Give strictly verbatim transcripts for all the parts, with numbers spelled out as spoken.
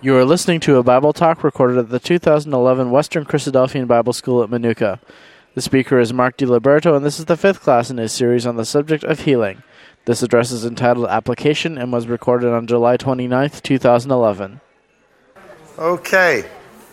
You are listening to a Bible talk recorded at the two thousand eleven Western Christadelphian Bible School at Manuka. The speaker is Mark DiLiberto, and this is the fifth class in his series on the subject of healing. This address is entitled Application and was recorded on July twenty-ninth, two thousand eleven. Okay.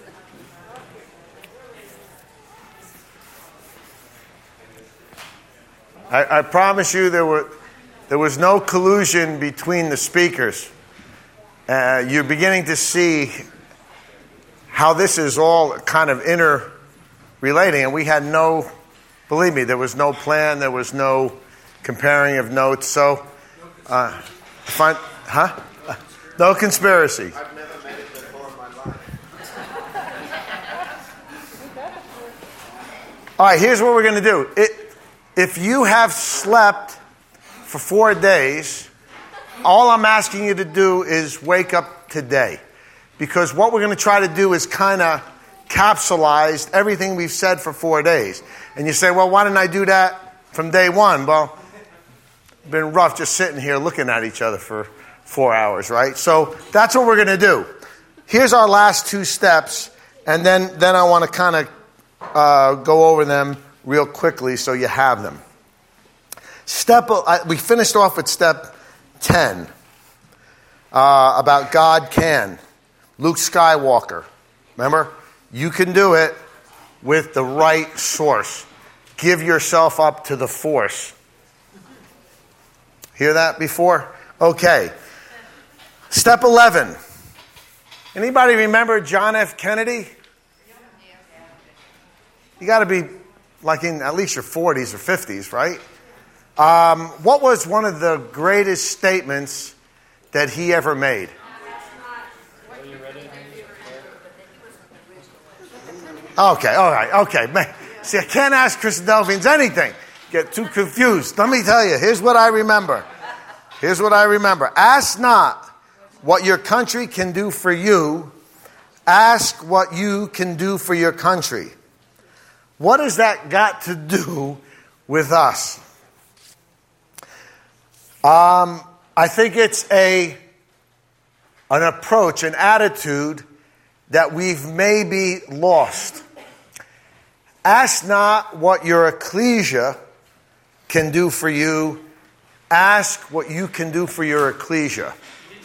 I, I promise you there were there was no collusion between the speakers. Uh, you're beginning to see how this is all kind of interrelating, and we had no, believe me, there was no plan, there was no comparing of notes. So, uh, find, huh? No conspiracy. I've never met it before in my life. All right, here's what we're going to do. It, if you have slept for four days, all I'm asking you to do is wake up today. Because what we're going to try to do is kind of capsulize everything we've said for four days. And you say, well, why didn't I do that from day one? Well, it's been rough just sitting here looking at each other for four hours, right? So that's what we're going to do. Here's our last two steps, and then, then I want to kind of uh, go over them real quickly so you have them. Step, uh, we finished off with step ten uh, about God can. Luke Skywalker. Remember? You can do it with the right source. Give yourself up to the force. Hear that before? Okay. Step eleven. Anybody remember John F. Kennedy? You got to be like in at least your forties or fifties, right? Um, what was one of the greatest statements that he ever made? Okay, all right, okay. Man, see, I can't ask Christadelphians anything. Get too confused. Let me tell you, here's what I remember. Here's what I remember. Ask not what your country can do for you. Ask what you can do for your country. What has that got to do with us? Um, I think it's a an approach, an attitude that we've maybe lost. Ask not what your ecclesia can do for you. Ask what you can do for your ecclesia.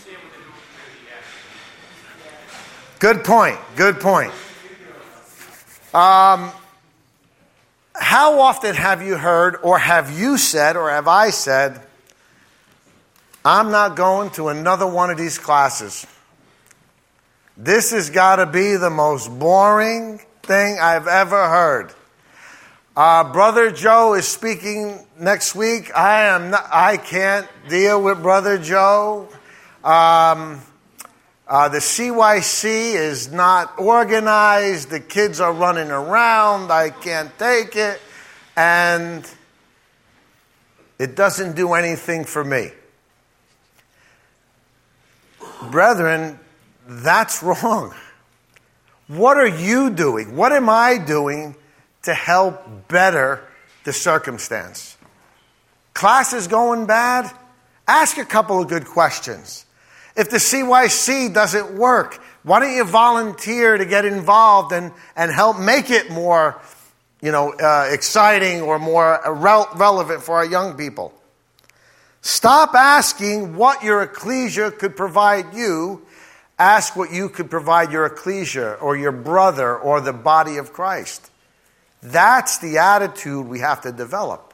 Good point. Good point. Um, how often have you heard, or have you said, or have I said, I'm not going to another one of these classes. This has got to be the most boring thing I've ever heard. Uh, Brother Joe is speaking next week. I am not, I can't deal with Brother Joe. Um, uh, the C Y C is not organized. The kids are running around. I can't take it. And it doesn't do anything for me. Brethren, that's wrong. What are you doing? What am I doing to help better the circumstance? Class is going bad? Ask a couple of good questions. If the C Y C doesn't work, why don't you volunteer to get involved and, and help make it more, you know, uh, exciting or more re- relevant for our young people? Stop asking what your ecclesia could provide you. Ask what you could provide your ecclesia or your brother or the body of Christ. That's the attitude we have to develop.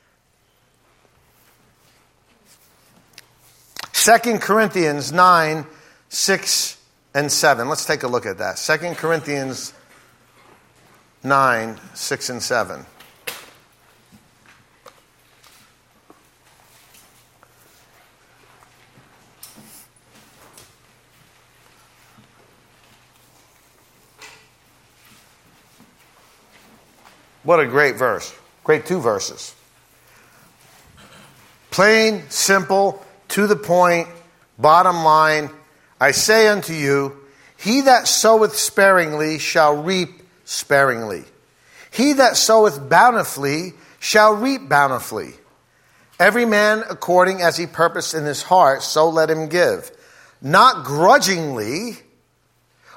Second Corinthians nine, six, and seven. Let's take a look at that. Second Corinthians nine, six, and seven. What a great verse. Great two verses. Plain, simple, to the point, bottom line. I say unto you, he that soweth sparingly shall reap sparingly. He that soweth bountifully shall reap bountifully. Every man according as he purposed in his heart, so let him give. Not grudgingly,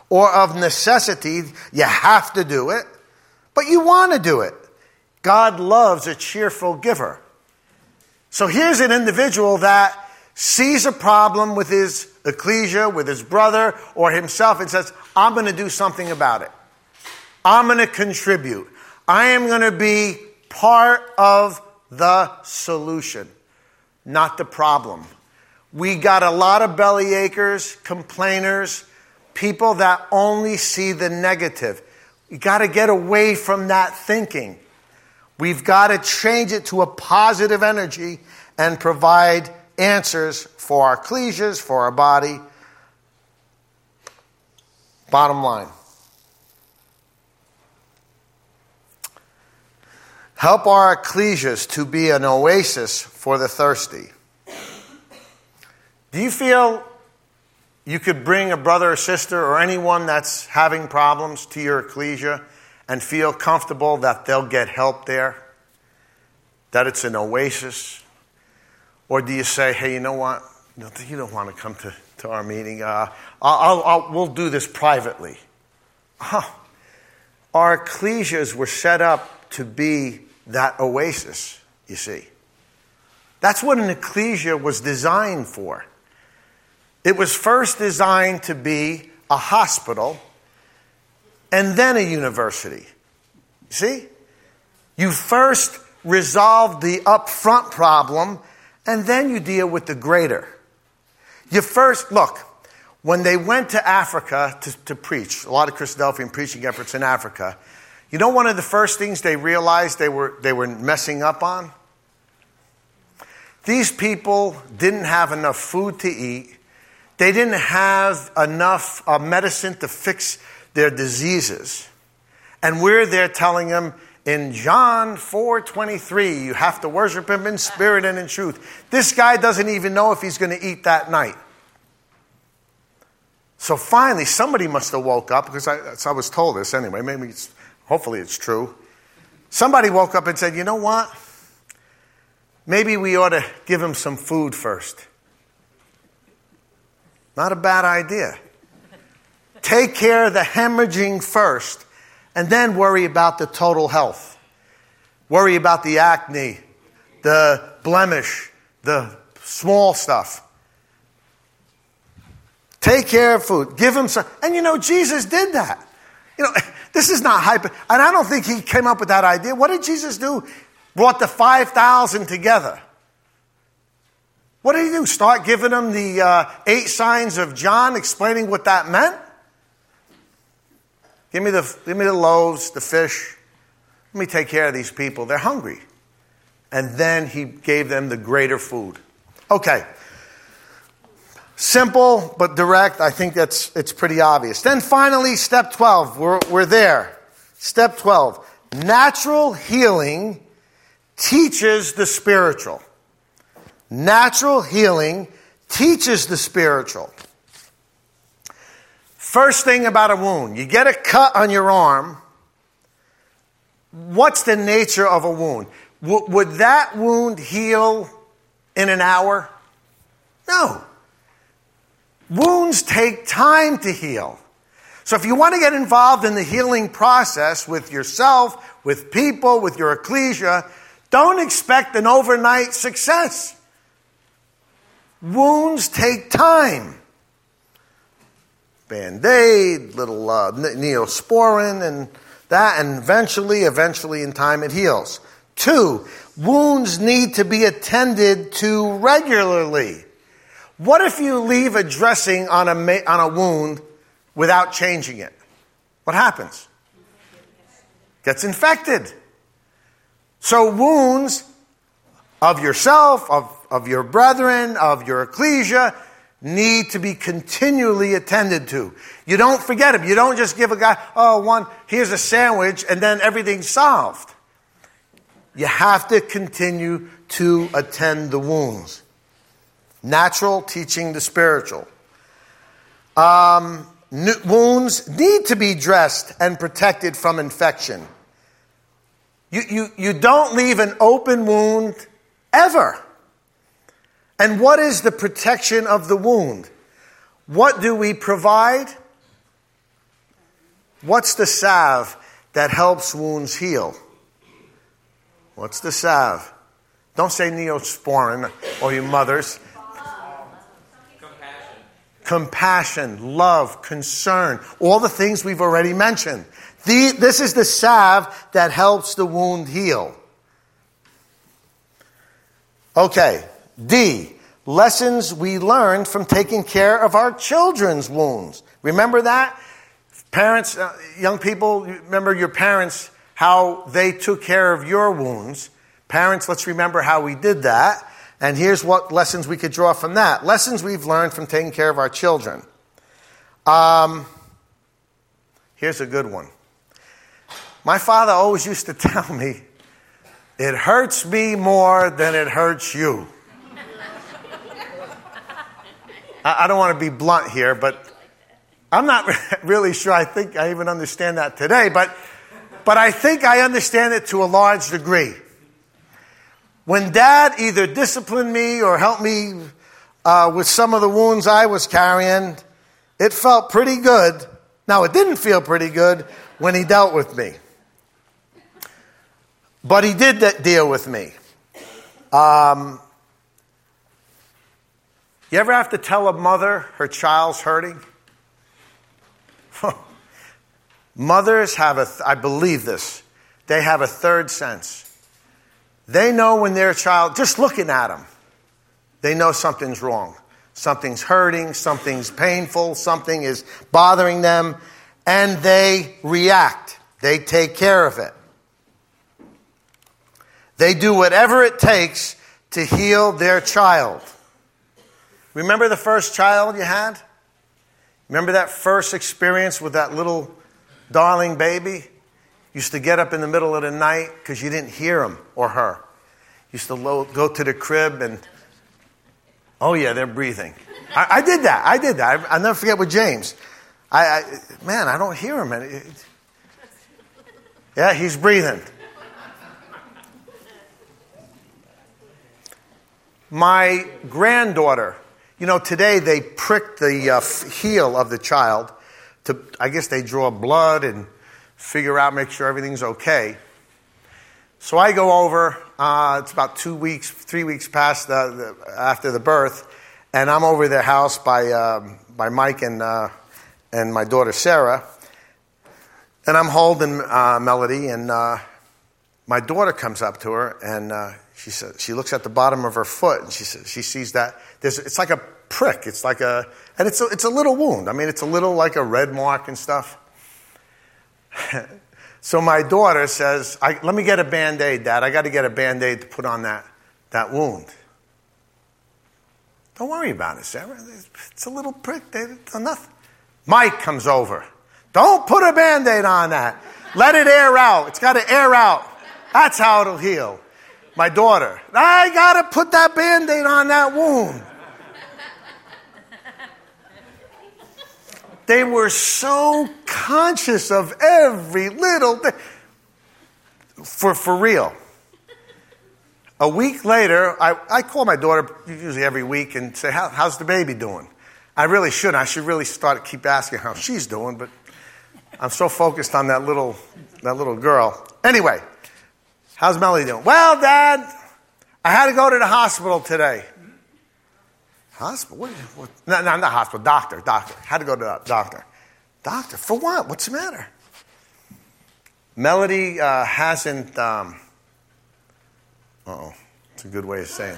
or of necessity. You have to do it, but you want to do it. God loves a cheerful giver. So here's an individual that sees a problem with his ecclesia, with his brother or himself, and says, I'm going to do something about it. I'm going to contribute. I am going to be part of the solution, not the problem. We got a lot of belly achers, complainers, people that only see the negative. You got to get away from that thinking. We've got to change it to a positive energy and provide answers for our ecclesias, for our body. Bottom line. Help our ecclesias to be an oasis for the thirsty. Do you feel you could bring a brother or sister or anyone that's having problems to your ecclesia and feel comfortable that they'll get help there? That it's an oasis? Or do you say, hey, you know what? No, you don't want to come to, to our meeting. Uh, I'll, I'll, I'll, we'll do this privately. Oh, our ecclesias were set up to be that oasis, you see. That's what an ecclesia was designed for. It was first designed to be a hospital and then a university. See? You first resolve the upfront problem and then you deal with the greater. You first, look, when they went to Africa to, to preach, a lot of Christadelphian preaching efforts in Africa, you know one of the first things they realized they were they were messing up on? These people didn't have enough food to eat. They didn't have enough uh, medicine to fix their diseases. And we're there telling them, in John four twenty-three, you have to worship him in spirit and in truth. This guy doesn't even know if he's going to eat that night. So finally, somebody must have woke up, because I, I was told this anyway. Maybe it's, hopefully it's true. Somebody woke up and said, you know what? Maybe we ought to give him some food first. Not a bad idea. Take care of the hemorrhaging first, and then worry about the total health. Worry about the acne, the blemish, the small stuff. Take care of food. Give him some. And you know, Jesus did that. You know, this is not hyper. And I don't think he came up with that idea. What did Jesus do? Brought the five thousand together. What did he do? Start giving them the uh, eight signs of John, explaining what that meant? Give me the give me the loaves, the fish. Let me take care of these people. They're hungry. And then he gave them the greater food. Okay. Simple but direct. I think that's it's pretty obvious. Then finally, step twelve. We're, we're there. Step twelve. Natural healing teaches the spiritual. Natural healing teaches the spiritual. First thing about a wound. You get a cut on your arm. What's the nature of a wound? W- would that wound heal in an hour? No. Wounds take time to heal. So if you want to get involved in the healing process with yourself, with people, with your ecclesia, don't expect an overnight success. Wounds take time. Band-Aid, little uh, Neosporin, and that, and eventually, eventually in time it heals. Two, wounds need to be attended to regularly. What if you leave a dressing on a ma- on a wound without changing it? What happens? Gets infected. So wounds of yourself, of, of your brethren, of your ecclesia, need to be continually attended to. You don't forget them. You don't just give a guy, oh, one, here's a sandwich, and then everything's solved. You have to continue to attend the wounds. Natural teaching the spiritual. Um, n- wounds need to be dressed and protected from infection. You, you, you don't leave an open wound ever. And what is the protection of the wound? What do we provide? What's the salve that helps wounds heal? What's the salve? Don't say Neosporin, or you mothers. Compassion. Compassion, love, concern, all the things we've already mentioned. The, this is the salve that helps the wound heal. Okay, D, lessons we learned from taking care of our children's wounds. Remember that? Parents, uh, young people, remember your parents, how they took care of your wounds. Parents, let's remember how we did that. And here's what lessons we could draw from that. Lessons we've learned from taking care of our children. Um, here's a good one. My father always used to tell me, it hurts me more than it hurts you. I, I don't want to be blunt here, but I'm not really sure I think I even understand that today, but, but I think I understand it to a large degree. When Dad either disciplined me or helped me uh, with some of the wounds I was carrying, it felt pretty good. Now, it didn't feel pretty good when he dealt with me. But he did that deal with me. Um, you ever have to tell a mother her child's hurting? Mothers have a, th- I believe this, they have a third sense. They know when their child, just looking at them, they know something's wrong. Something's hurting, something's painful, something is bothering them, and they react. They take care of it. They do whatever it takes to heal their child. Remember the first child you had? Remember that first experience with that little darling baby? Used to get up in the middle of the night because you didn't hear him or her. Used to lo- go to the crib and, oh yeah, they're breathing. I, I did that. I did that. I, I'll never forget with James. I, I man, I don't hear him. It, it, yeah, he's breathing. My granddaughter, you know, today they prick the uh, heel of the child to, I guess they draw blood and figure out, make sure everything's okay. So I go over, uh, it's about two weeks, three weeks past the, the, after the birth, and I'm over their house by um, by Mike and uh, and my daughter Sarah, and I'm holding uh, Melody, and uh, my daughter comes up to her, and uh, she says, she looks at the bottom of her foot, and she says, she sees that there's, it's like a prick, it's like a, and it's a, it's a little wound. I mean, it's a little like a red mark and stuff. So my daughter says, I, let me get a Band-Aid, Dad. I got to get a Band-Aid to put on that, that wound. Don't worry about it, Sarah. It's a little prick. It's nothing. Mike comes over. Don't put a Band-Aid on that. Let it air out. It's got to air out. That's how it'll heal. My daughter, I got to put that Band-Aid on that wound. They were so conscious of every little thing. For, for real. A week later, I, I call my daughter usually every week and say, How, how's the baby doing? I really shouldn't. I should really start keep asking how she's doing, but I'm so focused on that little that little girl. Anyway, how's Melody doing? Well, Dad, I had to go to the hospital today. Hospital? What, what? No, no, not hospital. Doctor, doctor. Had to go to the doctor. Doctor, for what? What's the matter? Melody uh, hasn't, um, uh-oh, it's a good way of saying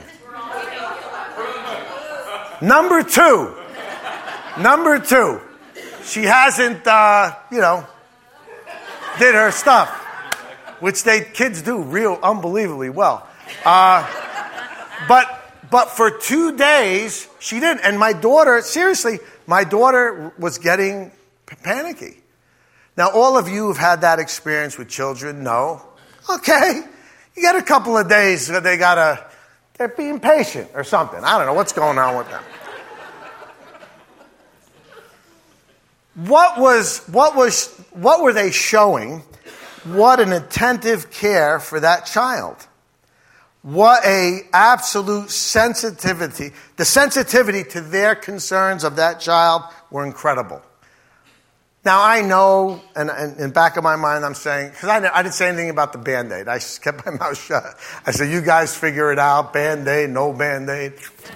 it. Number two. Number two. She hasn't, uh, you know, did her stuff, which they kids do real unbelievably well. Uh, but but for two days, she didn't. And my daughter, seriously, my daughter was getting panicky. Now, all of you who've had that experience with children know, okay, you get a couple of days where they gotta, they're being patient or something. I don't know what's going on with them. What was, what was, what were they showing? What an attentive care for that child. What a absolute sensitivity. The sensitivity to their concerns of that child were incredible. Now, I know, and in the back of my mind, I'm saying, because I, I didn't say anything about the Band-Aid. I just kept my mouth shut. I said, you guys figure it out, Band-Aid, no Band-Aid.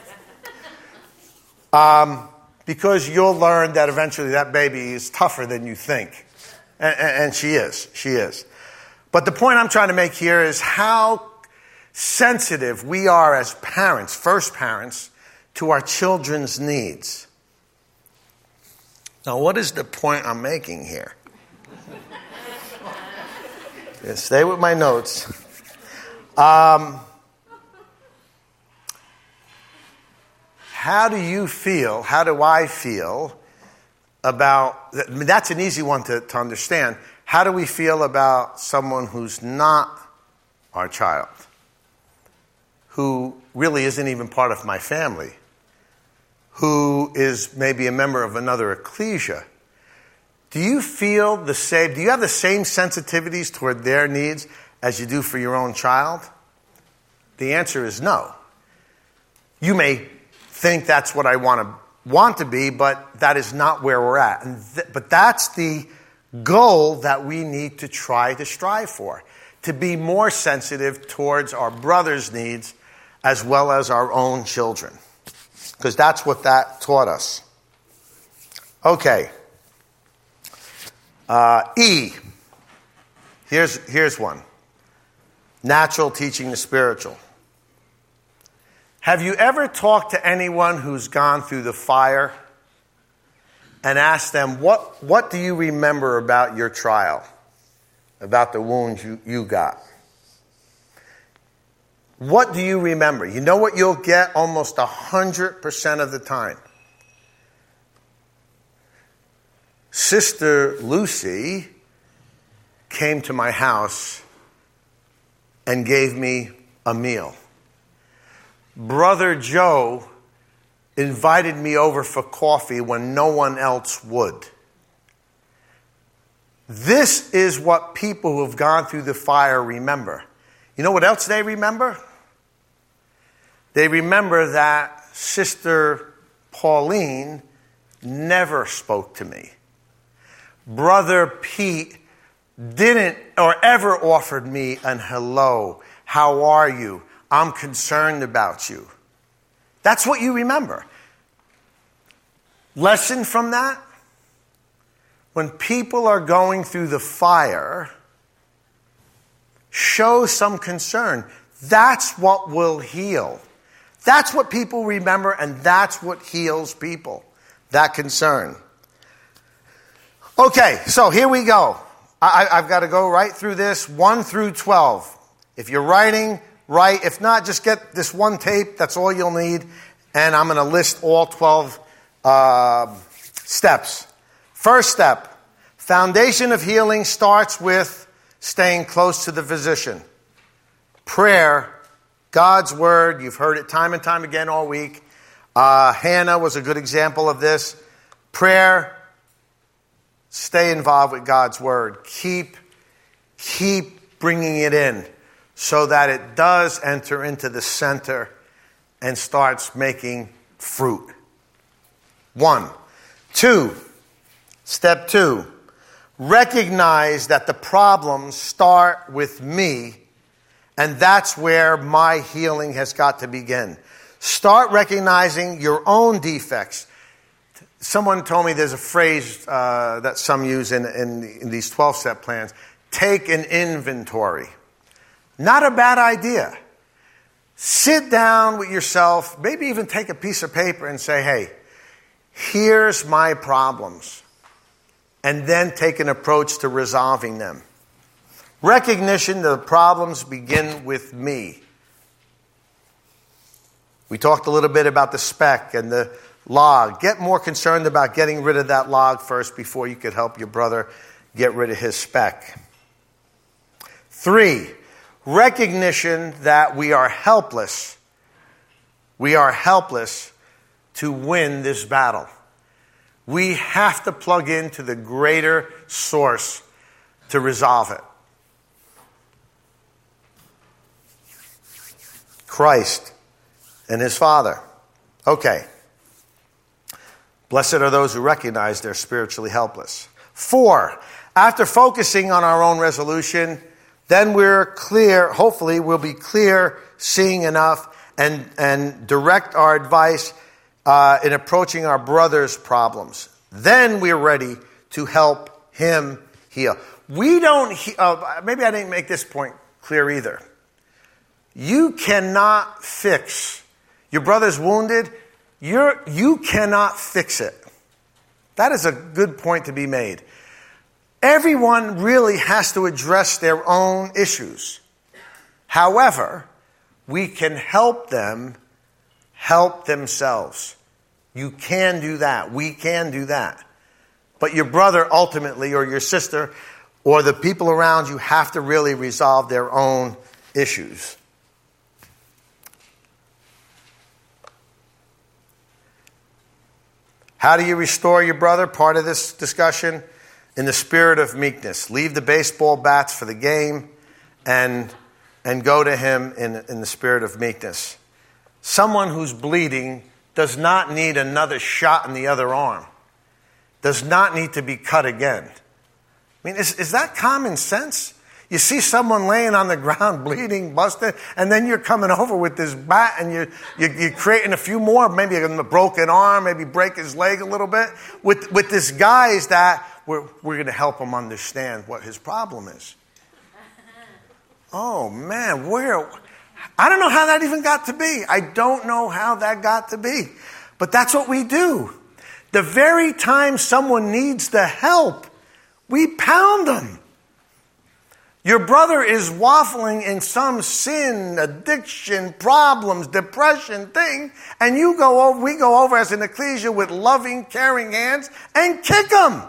Um, because you'll learn that eventually that baby is tougher than you think. And, and, and she is. She is. But the point I'm trying to make here is how sensitive we are as parents, first parents, to our children's needs. Now, what is the point I'm making here? Yeah, stay with my notes. Um, how do you feel, how do I feel about, I mean, that's an easy one to, to understand. How do we feel about someone who's not our child? Who really isn't even part of my family? Who is maybe a member of another ecclesia? Do you feel the same, do you have the same sensitivities toward their needs as you do for your own child? The answer is no. You may think that's what I want to want to be, but that is not where we're at. And th- but that's the goal that we need to try to strive for, to be more sensitive towards our brother's needs as well as our own children. Because that's what that taught us. Okay. Uh, E. Here's, here's one. Natural teaching the spiritual. Have you ever talked to anyone who's gone through the fire and asked them, what, what do you remember about your trial? About the wounds you, you got? What do you remember? You know what you'll get almost one hundred percent of the time? Sister Lucy came to my house and gave me a meal. Brother Joe invited me over for coffee when no one else would. This is what people who have gone through the fire remember. You know what else they remember? They remember that Sister Pauline never spoke to me. Brother Pete didn't or ever offered me an hello. How are you? I'm concerned about you. That's what you remember. Lesson from that? When people are going through the fire, show some concern. That's what will heal. That's what people remember, and that's what heals people. That concern. Okay, so here we go. I, I've got to go right through this, one through twelve. If you're writing, write. If not, just get this one tape. That's all you'll need. And I'm going to list all twelve uh, steps. First step, foundation of healing starts with staying close to the physician. Prayer, God's word. You've heard it time and time again all week. Uh, Hannah was a good example of this. Prayer, stay involved with God's word. Keep, keep bringing it in so that it does enter into the center and starts making fruit. One. Two. Step two. Recognize that the problems start with me, and that's where my healing has got to begin. Start recognizing your own defects. Someone told me there's a phrase uh, that some use in, in, in these twelve-step plans. Take an inventory. Not a bad idea. Sit down with yourself, maybe even take a piece of paper and say, hey, here's my problems. And then take an approach to resolving them. Recognition that the problems begin with me. We talked a little bit about the speck and the log. Get more concerned about getting rid of that log first before you could help your brother get rid of his speck. Three, recognition that we are helpless. We are helpless to win this battle. We have to plug into the greater source to resolve it. Christ and his Father. Okay. Blessed are those who recognize they're spiritually helpless. Four, after focusing on our own resolution, then we're clear, hopefully we'll be clear, seeing enough, and, and direct our advice uh, in approaching our brother's problems. Then we're ready to help him heal. We don't, he- uh, maybe I didn't make this point clear either. You cannot fix, your brother's wounded, you're, you cannot fix it. That is a good point to be made. Everyone really has to address their own issues. However, we can help them help themselves. You can do that. We can do that. But your brother ultimately, or your sister, or the people around you have to really resolve their own issues. How do you restore your brother? Part of this discussion, in the spirit of meekness. Leave the baseball bats for the game and, and go to him in, in the spirit of meekness. Someone who's bleeding does not need another shot in the other arm. Does not need to be cut again. I mean, is, is that common sense? You see someone laying on the ground, bleeding, busted, and then you're coming over with this bat and you're, you're, you're creating a few more, maybe a broken arm, maybe break his leg a little bit. With, with this guy is that we're, we're going to help him understand what his problem is. Oh, man, where... I don't know how that even got to be. I don't know how that got to be. But that's what we do. The very time someone needs the help, we pound them. Your brother is waffling in some sin, addiction, problems, depression thing, and you go over, we go over as an ecclesia with loving, caring hands and kick him.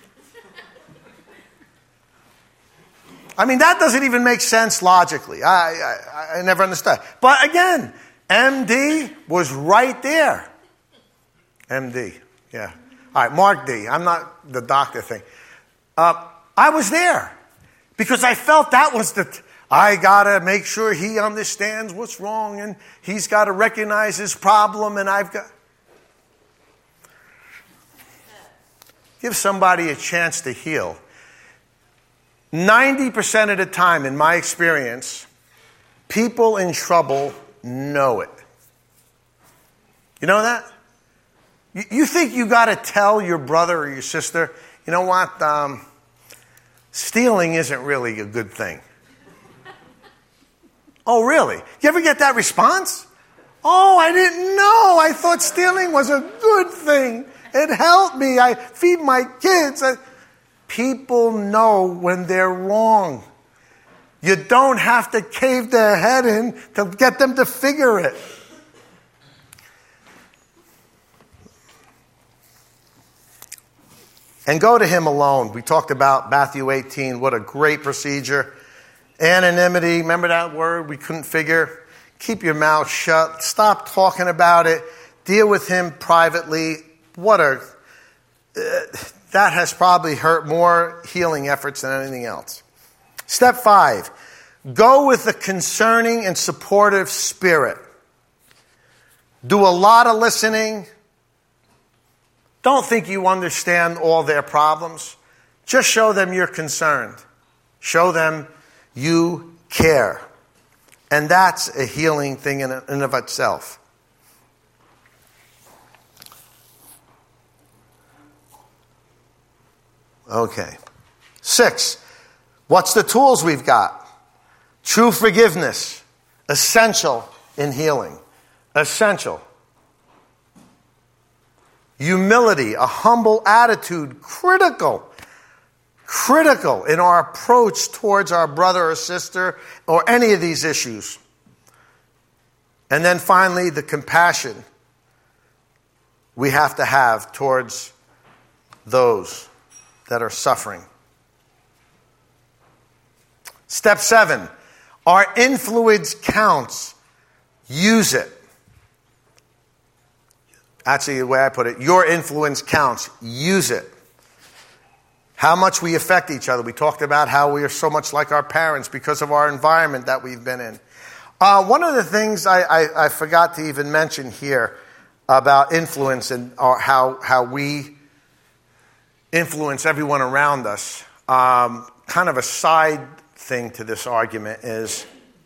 I mean, that doesn't even make sense logically. I, I, I never understood. But again, M D was right there. M D, yeah. All right, Mark D. I'm not the doctor thing. Uh, I was there because I felt that was the, I got to make sure he understands what's wrong and he's got to recognize his problem and I've got... Give somebody a chance to heal. ninety percent of the time, in my experience, people in trouble know it. You know that? You, you think you got to tell your brother or your sister, you know what, um, stealing isn't really a good thing. Oh, really? You ever get that response? Oh, I didn't know. I thought stealing was a good thing. It helped me. I feed my kids. I... People know when they're wrong. You don't have to cave their head in to get them to figure it. And go to him alone. We talked about Matthew eighteen. What a great procedure. Anonymity. Remember that word we couldn't figure? Keep your mouth shut. Stop talking about it. Deal with him privately. What a... Uh, that has probably hurt more healing efforts than anything else. Step five. Go with a concerning and supportive spirit. Do a lot of listening. Don't think you understand all their problems. Just show them you're concerned. Show them you care. And that's a healing thing in and of itself. Okay. Six. What's the tools we've got? True forgiveness. Essential in healing. Essential. Humility, a humble attitude, critical. Critical in our approach towards our brother or sister or any of these issues. And then finally, the compassion we have to have towards those that are suffering. Step seven, our influence counts. Use it. Actually, the way I put it, your influence counts. Use it. How much we affect each other. We talked about how we are so much like our parents because of our environment that we've been in. Uh, one of the things I, I, I forgot to even mention here about influence and our, how, how we influence everyone around us. Um, kind of a side thing to this argument is,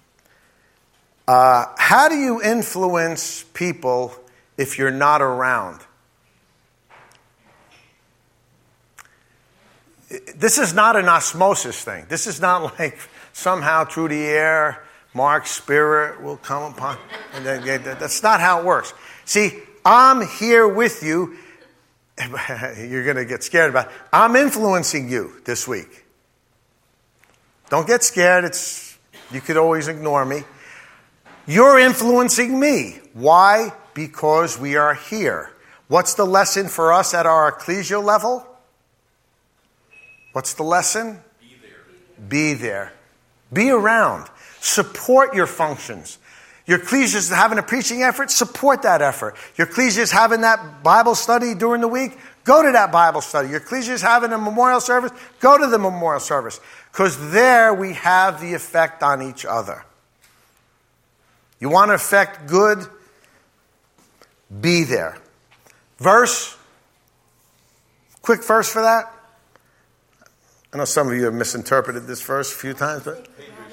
uh, how do you influence people if you're not around? This is not an osmosis thing. This is not like somehow through the air, Mark's spirit will come upon. And then, that's not how it works. See, I'm here with you. You're going to get scared about it. I'm influencing you this week. Don't get scared. It's you could always ignore me. You're influencing me. Why? Because we are here. What's the lesson for us at our ecclesial level? What's the lesson? Be there. Be there. Be around. Support your functions. Your ecclesia is having a preaching effort, support that effort. Your ecclesia is having that Bible study during the week, go to that Bible study. Your ecclesia is having a memorial service, go to the memorial service. Because there we have the effect on each other. You want to affect good? Be there. Verse. Quick verse for that. I know some of you have misinterpreted this verse a few times, but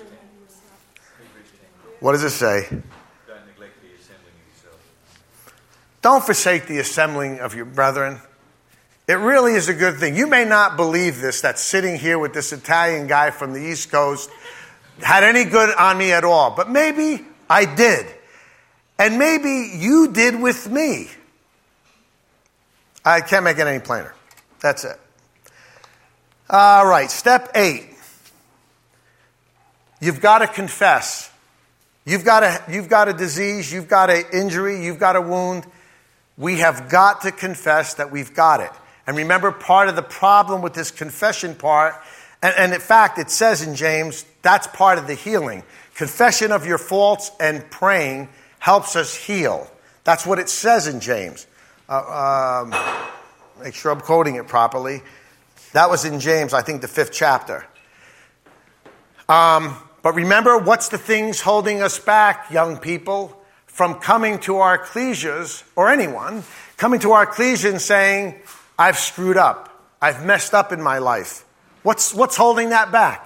what does it say? Don't neglect the assembling of yourself. Don't forsake the assembling of your brethren. It really is a good thing. You may not believe this, that sitting here with this Italian guy from the East Coast had any good on me at all. But maybe I did. And maybe you did with me. I can't make it any plainer. That's it. All right, step eight. You've got to confess. You've got a, you've got a disease, you've got an injury, you've got a wound. We have got to confess that we've got it. And remember, part of the problem with this confession part, and, and in fact, it says in James, that's part of the healing. Confession of your faults and praying helps us heal. That's what it says in James. Uh, um, make sure I'm quoting it properly. That was in James, I think the fifth chapter. Um... But remember, what's the things holding us back, young people, from coming to our ecclesias, or anyone, coming to our ecclesia and saying, I've screwed up. I've messed up in my life. What's, what's holding that back?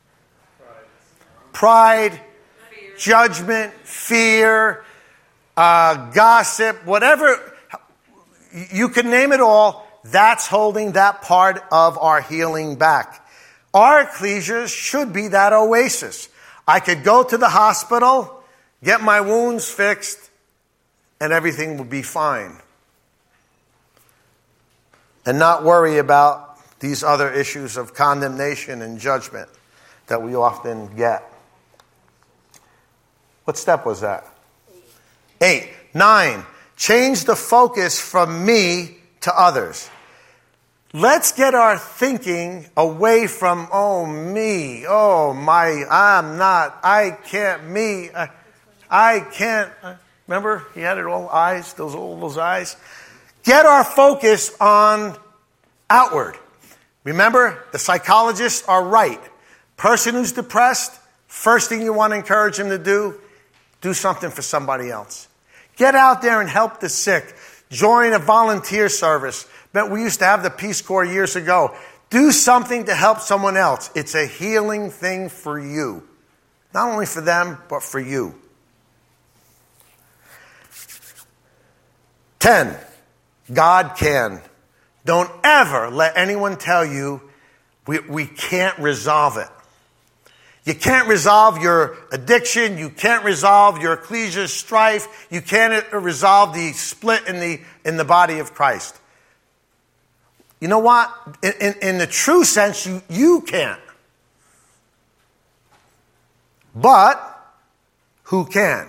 Pride, fear. Judgment, fear, uh, gossip, whatever. You can name it all. That's holding that part of our healing back. Our ecclesias should be that oasis. I could go to the hospital, get my wounds fixed, and everything would be fine. And not worry about these other issues of condemnation and judgment that we often get. What step was that? Eight. Nine. Change the focus from me to others. Let's get our thinking away from, oh, me, oh, my, I'm not, I can't, me, I, I can't. Remember, he had it all eyes, those all those eyes. Get our focus on outward. Remember, the psychologists are right. Person who's depressed, first thing you want to encourage him to do, do something for somebody else. Get out there and help the sick. Join a volunteer service. But we used to have the Peace Corps years ago. Do something to help someone else. It's a healing thing for you. Not only for them, but for you. Ten, God can. Don't ever let anyone tell you we, we can't resolve it. You can't resolve your addiction. You can't resolve your ecclesia strife. You can't resolve the split in the, in the body of Christ. You know what? In, in, in the true sense, you, you can't. But who can?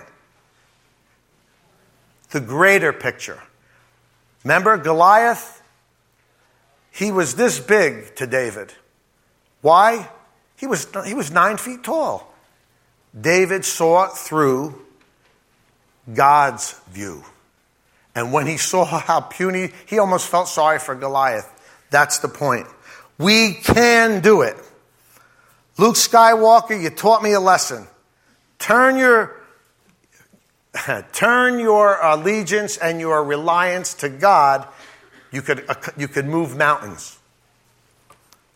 The greater picture. Remember Goliath? He was this big to David. Why? He was, he was nine feet tall. David saw it through God's view. And when he saw how puny, he almost felt sorry for Goliath. That's the point. We can do it. Luke Skywalker, you taught me a lesson. Turn your, turn your allegiance and your reliance to God. You could, you could move mountains.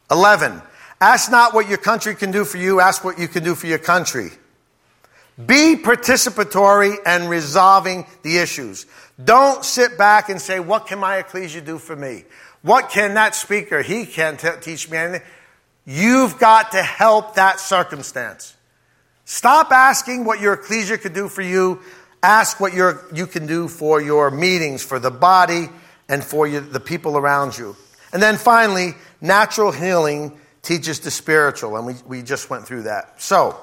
eleven, ask not what your country can do for you, ask what you can do for your country. Be participatory and resolving the issues. Don't sit back and say, what can my ecclesia do for me? What can that speaker, he can't t- teach me anything. You've got to help that circumstance. Stop asking what your ecclesia could do for you. Ask what your, you can do for your meetings, for the body, and for your, the people around you. And then finally, natural healing teaches the spiritual. And we, we just went through that. So,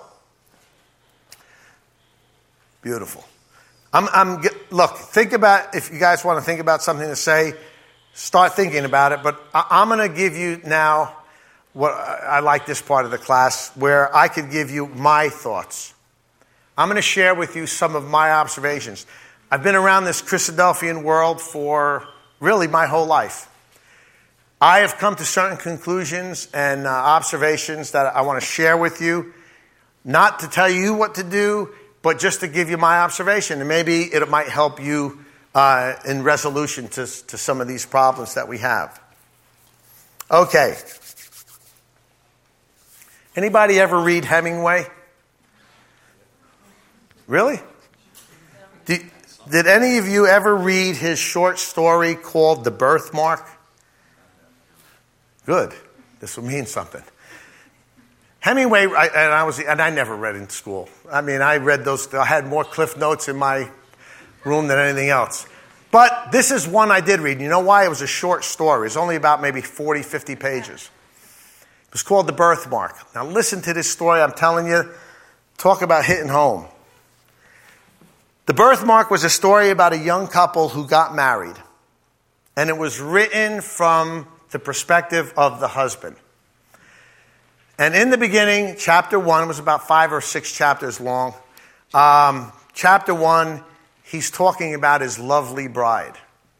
beautiful. I'm, I'm, look, think about, if you guys want to think about something to say, start thinking about it. But I, I'm going to give you now what I like this part of the class where I could give you my thoughts. I'm going to share with you some of my observations. I've been around this Christadelphian world for really my whole life. I have come to certain conclusions and uh, observations that I want to share with you, not to tell you what to do, but just to give you my observation. And maybe it might help you uh, in resolution to, to some of these problems that we have. Okay. Anybody ever read Hemingway? Really? Did, did any of you ever read his short story called The Birthmark? Good. This will mean something. Hemingway, I, and I was, and I never read in school. I mean, I read those. I had more Cliff Notes in my room than anything else. But this is one I did read. You know why? It was a short story. It was only about maybe forty, fifty pages. It was called The Birthmark. Now listen to this story. I'm telling you, talk about hitting home. The Birthmark was a story about a young couple who got married. And it was written from the perspective of the husband. And in the beginning, chapter one was about five or six chapters long. Um, chapter one, he's talking about his lovely bride.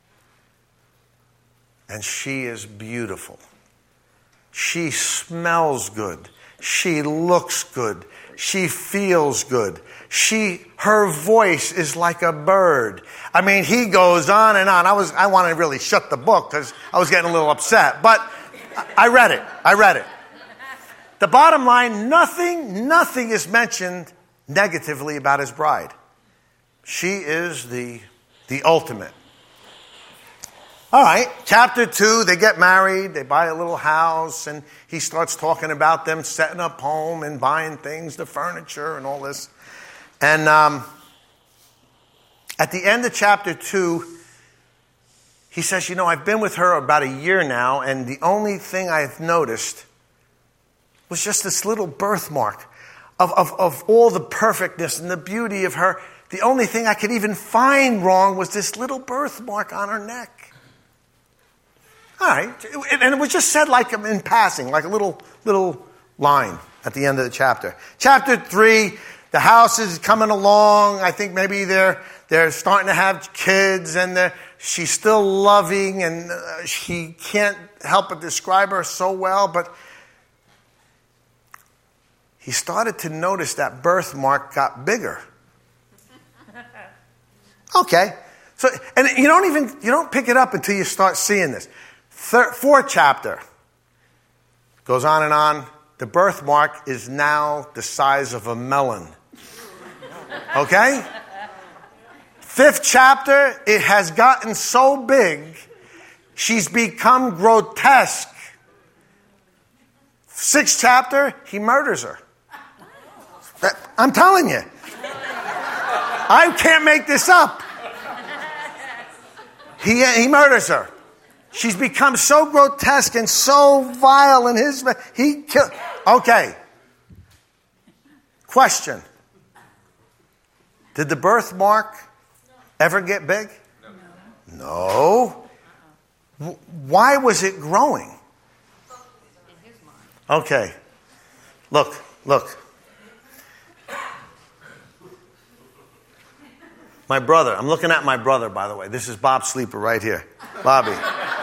And she is beautiful. She smells good. She looks good. She feels good. She, her voice is like a bird. I mean, he goes on and on. I was, I wanted to really shut the book because I was getting a little upset. But I read it. I read it. The bottom line, nothing, nothing is mentioned negatively about his bride. She is the, the ultimate. All right, chapter two, they get married, they buy a little house, and he starts talking about them setting up home and buying things, the furniture and all this. And um, at the end of chapter two, he says, you know, I've been with her about a year now, and the only thing I've noticed was just this little birthmark of, of, of all the perfectness and the beauty of her. The only thing I could even find wrong was this little birthmark on her neck. All right, and it was just said like in passing, like a little little line at the end of the chapter. Chapter three, the house is coming along. I think maybe they're they're starting to have kids, and they're, she's still loving, and uh, he can't help but describe her so well. But he started to notice that birthmark got bigger. Okay, so and you don't even you don't pick it up until you start seeing this. Third, fourth chapter goes on and on. The birthmark is now the size of a melon. Okay? Fifth chapter, it has gotten so big, she's become grotesque. Sixth chapter, he murders her. I'm telling you. I can't make this up. He, he murders her. She's become so grotesque and so vile in his... He killed... Okay. Question. Did the birthmark ever get big? No. No. Why was it growing? Okay. Look, look. My brother. I'm looking at my brother, by the way. This is Bob Sleeper right here. Bobby.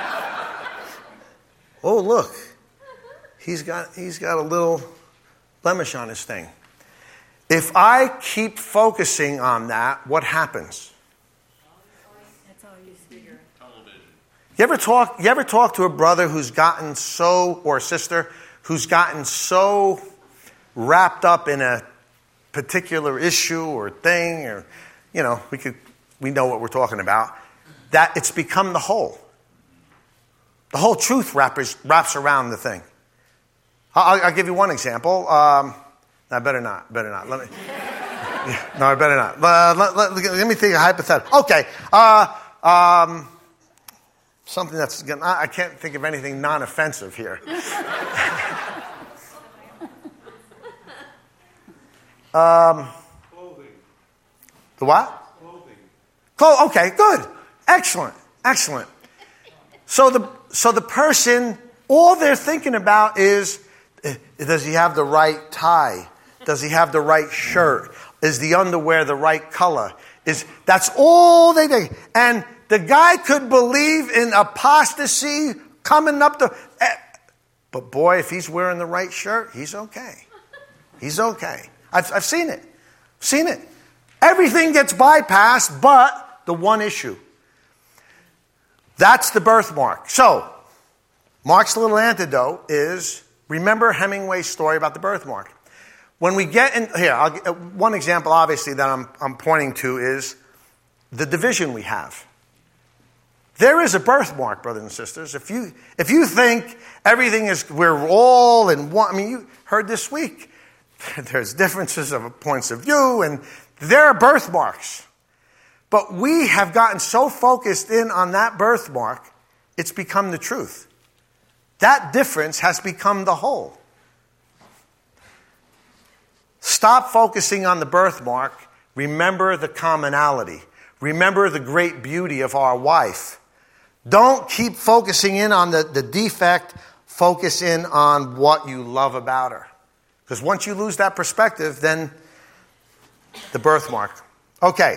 Oh, look. He's got he's got a little blemish on his thing. If I keep focusing on that, what happens? That's all you see. Tunnel vision. You ever talk, you ever talk to a brother who's gotten so, or a sister, who's gotten so wrapped up in a particular issue or thing, or, you know, we could, we know what we're talking about, that it's become the whole. The whole truth wraps, wraps around the thing. I'll, I'll give you one example. Um, no, I better not, better not. Let me, yeah, no, I better not. Uh, let, let, let me think of a hypothetical. Okay. Uh, um, something that's, I can't think of anything non-offensive here. Um, Clothing. The what? Clothing. Clo- okay, good. Excellent. Excellent. So the so the person, all they're thinking about is, eh, does he have the right tie? Does he have the right shirt? Is the underwear the right color? Is that's all they think. And the guy could believe in apostasy coming up the... Eh, but boy, if he's wearing the right shirt, he's okay. He's okay. I've, I've seen it. Seen it. Everything gets bypassed but the one issue. That's the birthmark. So, Mark's little antidote is, remember Hemingway's story about the birthmark. When we get in, here, I'll, one example obviously that I'm, I'm pointing to is the division we have. There is a birthmark, brothers and sisters. If you, if you think everything is, we're all in one, I mean, you heard this week, there's differences of points of view, and there are birthmarks. But we have gotten so focused in on that birthmark, it's become the truth. That difference has become the whole. Stop focusing on the birthmark. Remember the commonality. Remember the great beauty of our wife. Don't keep focusing in on the, the defect. Focus in on what you love about her. Because once you lose that perspective, then the birthmark. Okay.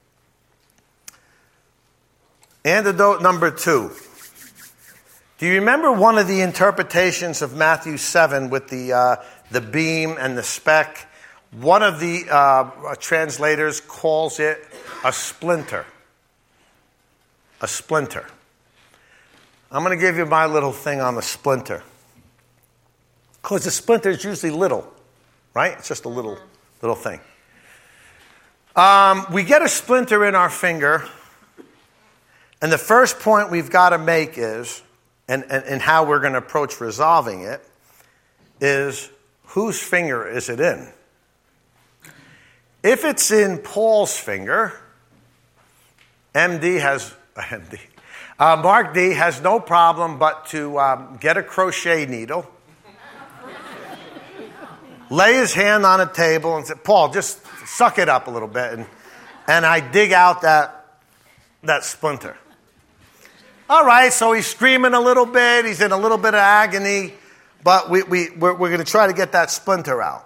Antidote number two. Do you remember one of the interpretations of Matthew seven with the uh, the beam and the speck? One of the uh, translators calls it a splinter. A splinter. I'm going to give you my little thing on the splinter. Because the splinter is usually little, right? It's just a little, little thing. Um, we get a splinter in our finger, and the first point we've got to make is, and, and, and how we're going to approach resolving it, is whose finger is it in? If it's in Paul's finger, M D has, M D, uh, Mark D has no problem but to um, get a crochet needle, lay his hand on a table and say, Paul, just suck it up a little bit. And, and I dig out that, that splinter. All right, so he's screaming a little bit. He's in a little bit of agony. But we, we, we're, we're going to try to get that splinter out.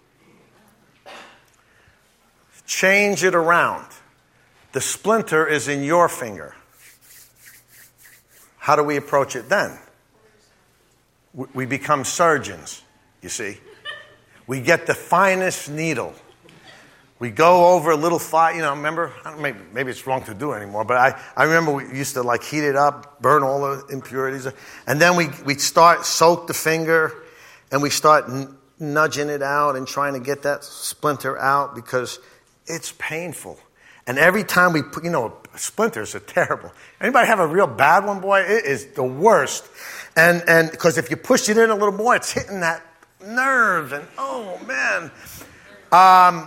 Change it around. The splinter is in your finger. How do we approach it then? We become surgeons, you see. We get the finest needle. We go over a little fire, you know, remember? I don't, maybe, maybe it's wrong to do anymore, but I, I remember we used to like heat it up, burn all the impurities. And then we we start, soak the finger, and we start n- nudging it out and trying to get that splinter out because it's painful. And every time we put, you know, splinters are terrible. Anybody have a real bad one, boy? It is the worst. And and because if you push it in a little more, it's hitting that nerve, and oh man. Um,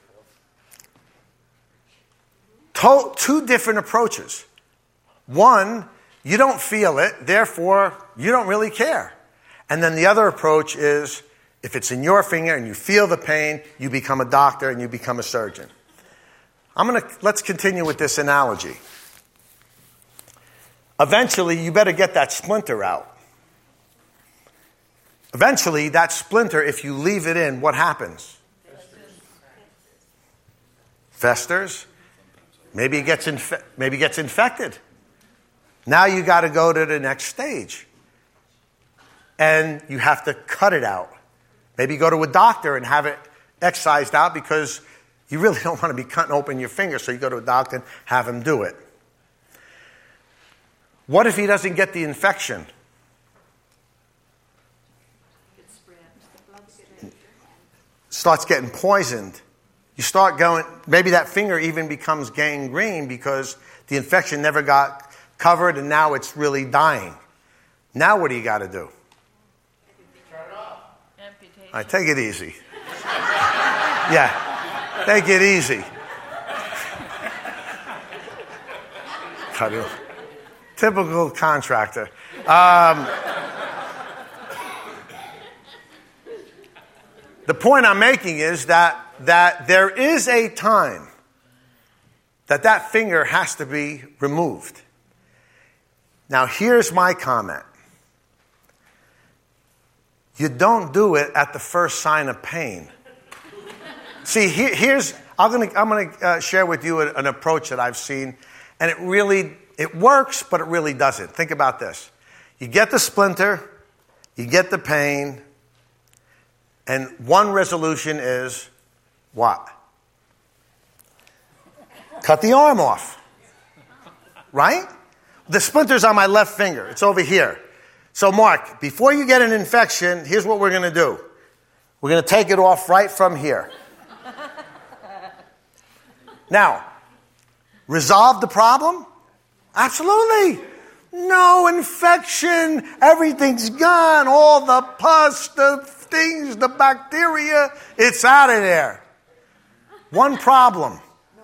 to, two different approaches. One, you don't feel it, therefore you don't really care. And then the other approach is, if it's in your finger and you feel the pain, you become a doctor and you become a surgeon. I'm gonna let's continue with this analogy. Eventually, you better get that splinter out. Eventually, that splinter, if you leave it in, what happens? Festers. Maybe it gets infe- maybe it gets infected. Now you got to go to the next stage. And you have to cut it out. Maybe go to a doctor and have it excised out because you really don't want to be cutting open your finger, so you go to a doctor and have him do it. What if he doesn't get the infection? Starts getting poisoned. You start going, maybe that finger even becomes gangrene because the infection never got covered and now it's really dying. Now what do you got to do? Turn it off. Amputation. All right, take it easy. Yeah, take it easy. Typical contractor. Um, the point I'm making is that, that there is a time that that finger has to be removed. Now, here's my comment. You don't do it at the first sign of pain. See, here, here's, I'm going to I'm going to uh, share with you an approach that I've seen, and it really, it works, but it really doesn't. Think about this. You get the splinter, you get the pain, and one resolution is what? Cut the arm off. Right? The splinter's on my left finger. It's over here. So, Mark, before you get an infection, here's what we're going to do. We're going to take it off right from here. Now, resolve the problem? Absolutely. No infection. Everything's gone. All the pus, the things, the bacteria, it's out of there. One problem.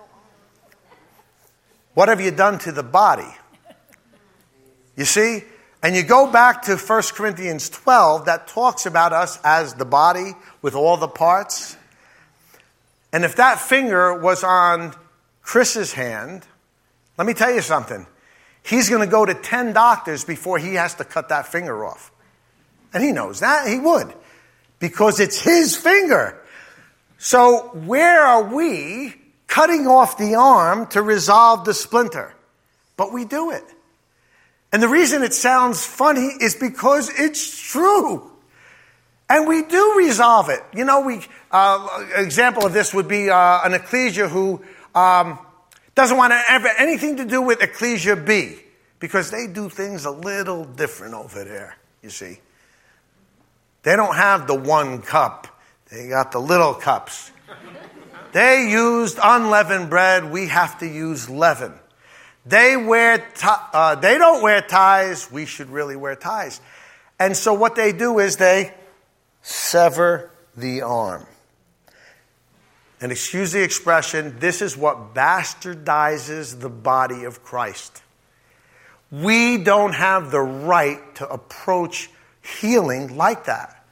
What have you done to the body? You see? And you go back to First Corinthians twelve that talks about us as the body with all the parts. And if that finger was on Chris's hand, let me tell you something. He's going to go to ten doctors before he has to cut that finger off. And he knows that. He would. Because it's his finger. So where are we cutting off the arm to resolve the splinter? But we do it. And the reason it sounds funny is because it's true. And we do resolve it. You know, we uh, an example of this would be uh, an ecclesia who um, doesn't want to have anything to do with ecclesia B because they do things a little different over there, you see. They don't have the one cup. They got the little cups. They used unleavened bread. We have to use leaven. They wear t- uh, they don't wear ties. We should really wear ties. And so what they do is they sever the arm. And excuse the expression, this is what bastardizes the body of Christ. We don't have the right to approach healing like that.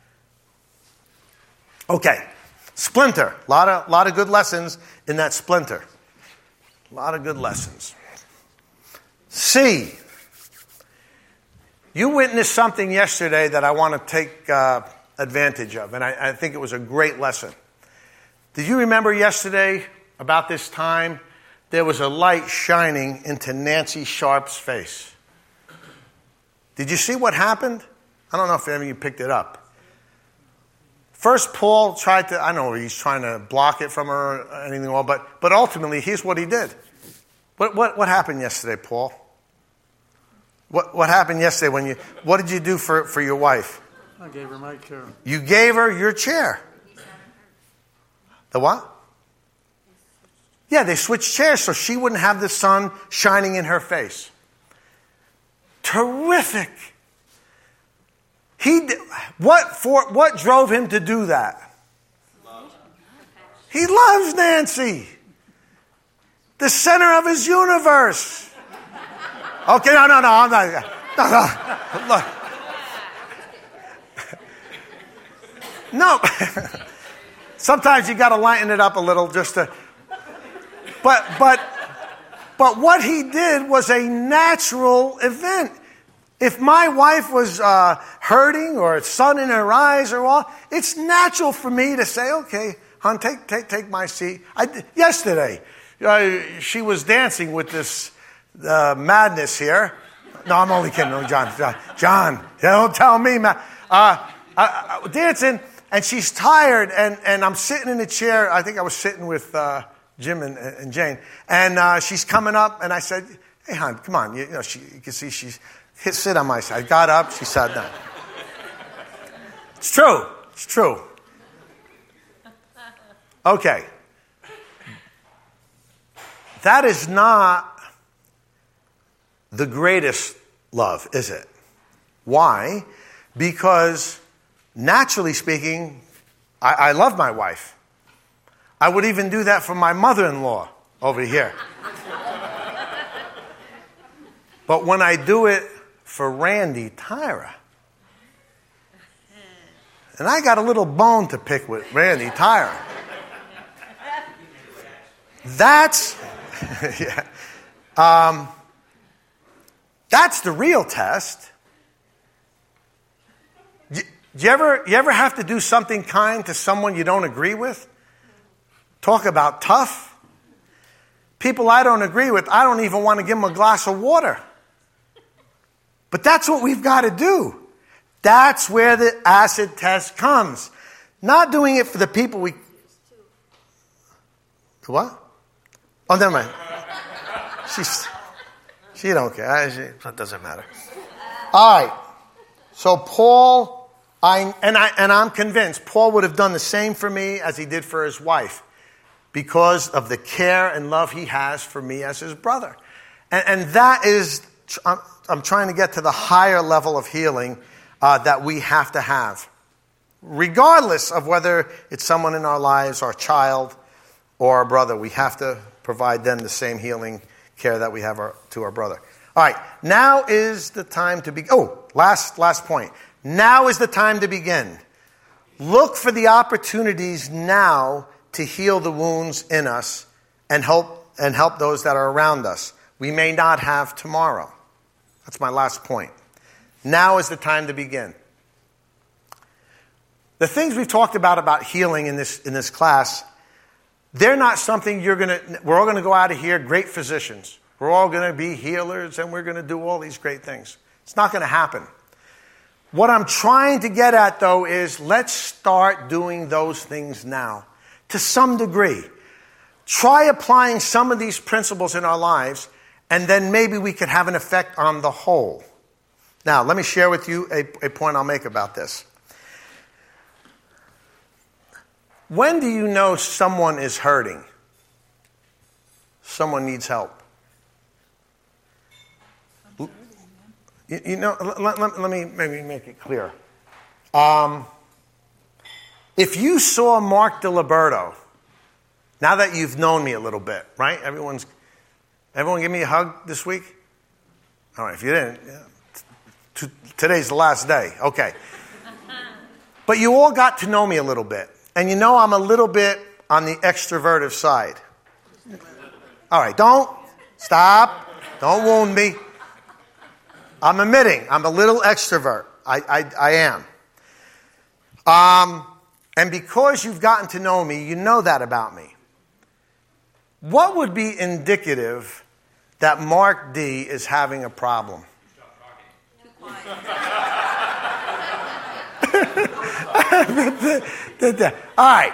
Okay, splinter. A lot of, lot of good lessons in that splinter. A lot of good lessons. C. You witnessed something yesterday that I want to take uh, advantage of, and I, I think it was a great lesson. Did you remember yesterday, about this time, there was a light shining into Nancy Sharp's face? Did you see what happened? I don't know if any of you picked it up. First, Paul tried to, I don't know if he's trying to block it from her or anything, all, but, but ultimately, here's what he did. What, what, what happened yesterday, Paul? What, what happened yesterday when you, what did you do for, for your wife? I gave her my chair. You gave her your chair. The what? Yeah, they switched chairs so she wouldn't have the sun shining in her face. Terrific. He did, what for? What drove him to do that? Love. He loves Nancy, the center of his universe. Okay, no, no, no, I'm not. No, no, look. No. Sometimes you got to lighten it up a little just to. But but but what he did was a natural event. If my wife was uh, hurting or sun in her eyes or all, it's natural for me to say, "Okay, hon, take take take my seat." I, yesterday, uh, she was dancing with this uh, madness here. No, I'm only kidding. No, John, John, John, don't tell me, man. Uh, uh, dancing. And she's tired, and, and I'm sitting in the chair. I think I was sitting with uh, Jim and, and Jane. And uh, she's coming up, and I said, Hey, hon, come on. You, you know, she, you can see she's hit, sit on my side. I got up. She sat down. It's true. It's true. Okay. That is not the greatest love, is it? Why? Because naturally speaking, I, I love my wife. I would even do that for my mother-in-law over here. But when I do it for Randy Tyra, and I got a little bone to pick with Randy Tyra, that's yeah, um, that's the real test. Do you ever you ever have to do something kind to someone you don't agree with? Talk about tough. People I don't agree with, I don't even want to give them a glass of water. But that's what we've got to do. That's where the acid test comes. Not doing it for the people we... What? Oh, never mind. She's, she don't care. She, it doesn't matter. All right. So Paul, I and I and I'm convinced Paul would have done the same for me as he did for his wife, because of the care and love he has for me as his brother, and, and that is. I'm, I'm trying to get to the higher level of healing uh, that we have to have, regardless of whether it's someone in our lives, our child, or our brother. We have to provide them the same healing care that we have our, to our brother. All right, now is the time to be. Oh, last last point. Now is the time to begin. Look for the opportunities now to heal the wounds in us and help and help those that are around us. We may not have tomorrow. That's my last point. Now is the time to begin. The things we've talked about about healing in this in this class, they're not something you're going to, we're all going to go out of here great physicians. We're all going to be healers and we're going to do all these great things. It's not going to happen. What I'm trying to get at, though, is let's start doing those things now to some degree. Try applying some of these principles in our lives, and then maybe we could have an effect on the whole. Now, let me share with you a, a point I'll make about this. When do you know someone is hurting? Someone needs help. You, you know, let, let, let me maybe make it clear. Um, if you saw Mark DiLiberto, now that you've known me a little bit, right? Everyone's, everyone give me a hug this week? All right, if you didn't, yeah. T- today's the last day. Okay. But you all got to know me a little bit. And you know I'm a little bit on the extroverted side. All right, don't. Stop. Don't wound me. I'm admitting I'm a little extrovert. I, I, I am. Um, and because you've gotten to know me, you know that about me. What would be indicative that Mark D is having a problem? All right.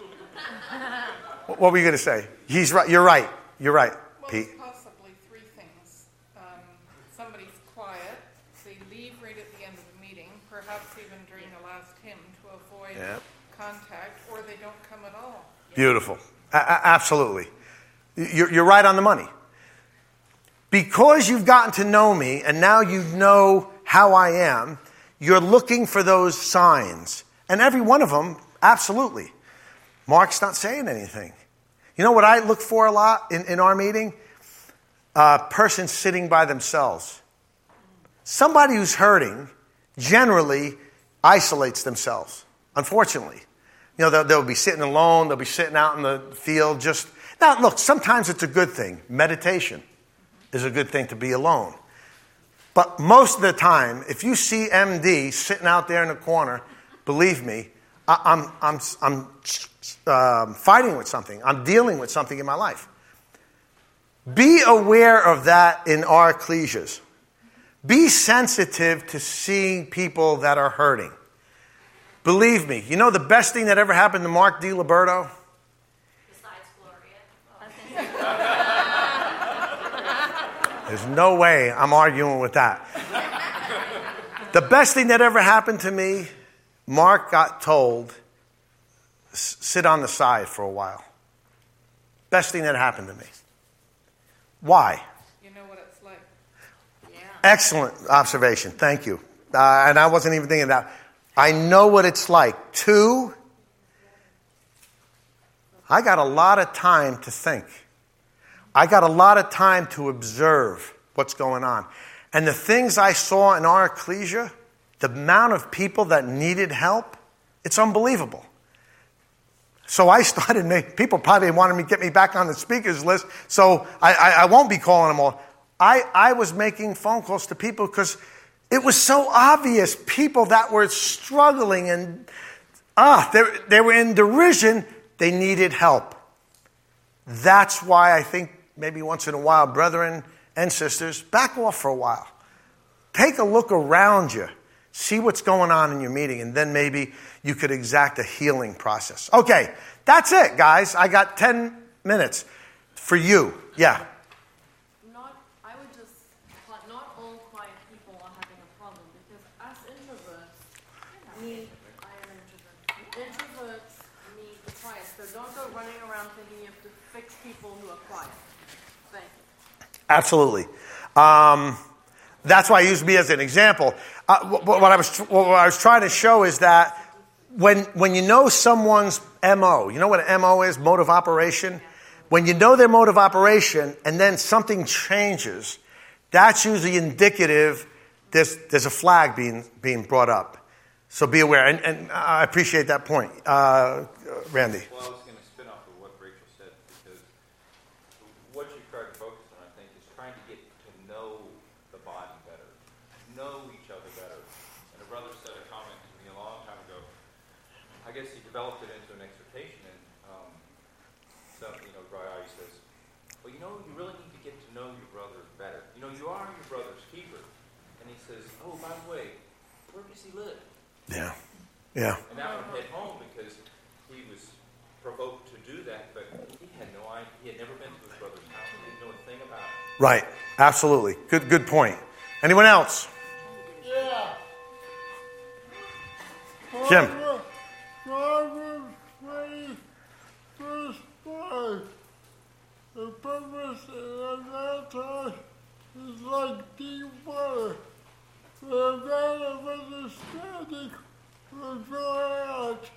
What were you going to say? He's right. You're right. You're right, well, Pete. Possibly three things. Um, somebody's quiet. They leave right at the end of the meeting, perhaps even during the last hymn to avoid Yep. contact, or they don't come at all. Beautiful. A- a- absolutely. You're, you're right on the money. Because you've gotten to know me and now you know how I am, you're looking for those signs. And every one of them, absolutely. Mark's not saying anything. You know what I look for a lot in, in our meeting? A person sitting by themselves. Somebody who's hurting generally isolates themselves, unfortunately. You know, they'll, they'll be sitting alone. They'll be sitting out in the field just... Now, look, sometimes it's a good thing. Meditation is a good thing to be alone. But most of the time, if you see M D sitting out there in the corner, believe me, I, I'm, I'm, I'm uh, fighting with something. I'm dealing with something in my life. Be aware of that in our ecclesias. Be sensitive to seeing people that are hurting. Believe me, you know the best thing that ever happened to Mark DiLiberto? Besides Gloria. There's no way I'm arguing with that. The best thing that ever happened to me, Mark got told, sit on the side for a while. Best thing that happened to me. Why? You know what it's like. Yeah. Excellent observation. Thank you. Uh, and I wasn't even thinking that. I know what it's like. Two, I got a lot of time to think. I got a lot of time to observe what's going on. And the things I saw in our ecclesia, the amount of people that needed help, it's unbelievable. So I started, making, people probably wanted me to get me back on the speakers list, so I, I, I won't be calling them all. I, I was making phone calls to people because it was so obvious, people that were struggling and ah, they, they were in derision, they needed help. That's why I think maybe once in a while, brethren and sisters, back off for a while. Take a look around you. See what's going on in your meeting, and then maybe you could exact a healing process. Okay, that's it, guys. I got ten minutes for you. Yeah. Not, I would just, not all quiet people are having a problem, because us introverts need, I am an introvert, introverts need the quiet, so don't go running around thinking you have to fix people who are quiet. Thank you. Absolutely. Um, that's why I used me as an example. Uh, what, what, I was, what I was trying to show is that when, when you know someone's M O, you know what an M O is, mode of operation? When you know their mode of operation and then something changes, that's usually indicative there's, there's a flag being, being brought up. So be aware. And, and I appreciate that point. Uh, Randy. Well, I was going to spin off of what Rachel said, because what you tried to focus on, I think, is trying to get to know the body better, know each other better. And a brother said a comment to me a long time ago. I guess he developed it into an exhortation, and um, so, you know, Brian says, well, you know, you really need to get to know your brother better. You know, you are your brother's keeper. And he says, oh, by the way, where does he live? Yeah. Yeah. And that one hit home because he was provoked to do that, but he had no idea. He had never been to his brother's house. He didn't know a thing about it. Right. Absolutely. Good, good point. Anyone else? Yeah. Jim. Proverbs three, verse five. The purpose of that time is like deep water. The man of understanding will draw out.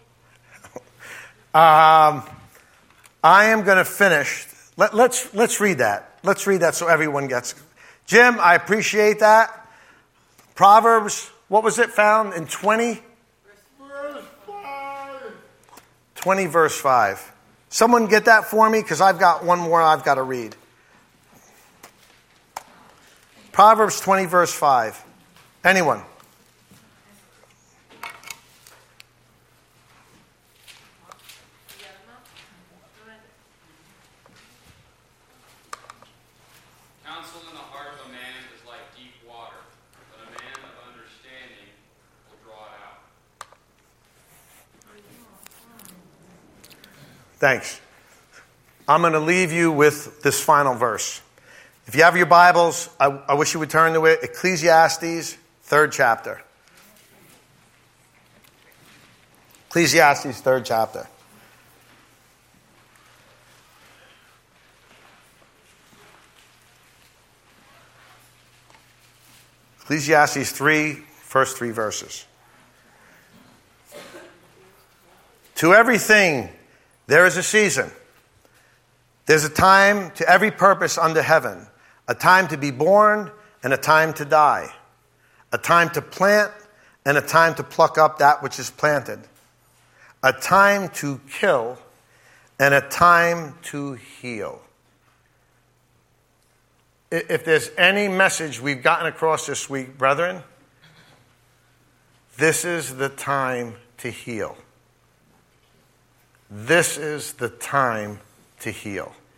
Um, I am going to finish. Let, let's let's read that. Let's read that so everyone gets. Jim, I appreciate that. Proverbs, what was it found in twenty? Verse five. twenty verse five. Someone get that for me, because I've got one more I've got to read. Proverbs twenty verse five. Anyone? Counsel in the heart of a man is like deep water, but a man of understanding will draw it out. Thanks. I'm going to leave you with this final verse. If you have your Bibles, I, I wish you would turn to it. Ecclesiastes, third chapter. Ecclesiastes, third chapter. Ecclesiastes three, first three verses. To everything there is a season. There's a time to every purpose under heaven, a time to be born and a time to die, a time to plant and a time to pluck up that which is planted, a time to kill and a time to heal. If there's any message we've gotten across this week, brethren, this is the time to heal. This is the time to heal.